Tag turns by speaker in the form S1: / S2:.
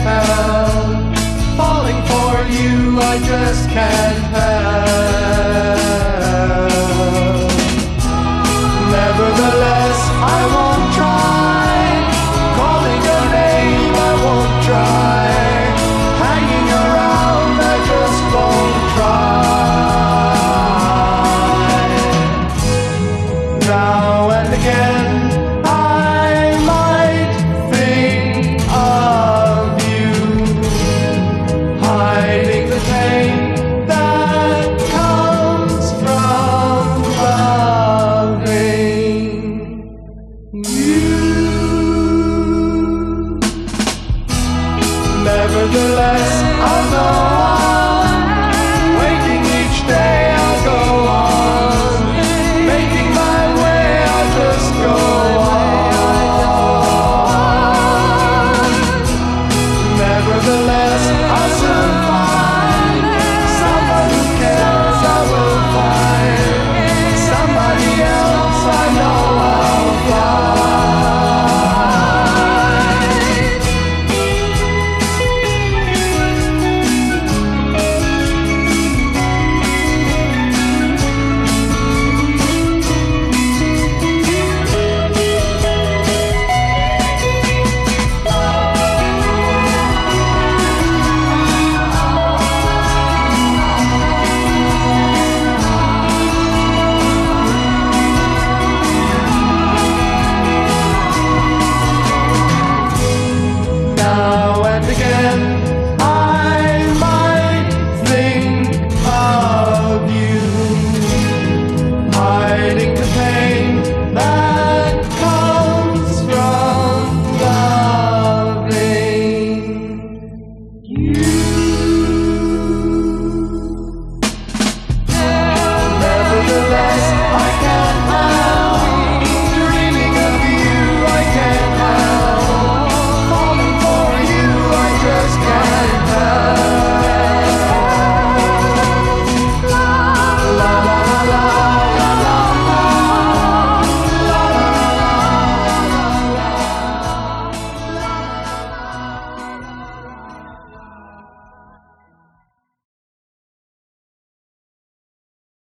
S1: tell. Falling for you, I just can't help. Nevertheless, I won't try. Calling your name, I won't try. Hanging around, I just won't try. Now and again, I might think of you, hiding the pain that comes from loving you. Nevertheless, I'll go on, waking each day, I'll go on, making my way, I'll just go on. Nevertheless, I'll soon find someone who cares. I will find somebody else I know I'll find. Now and again,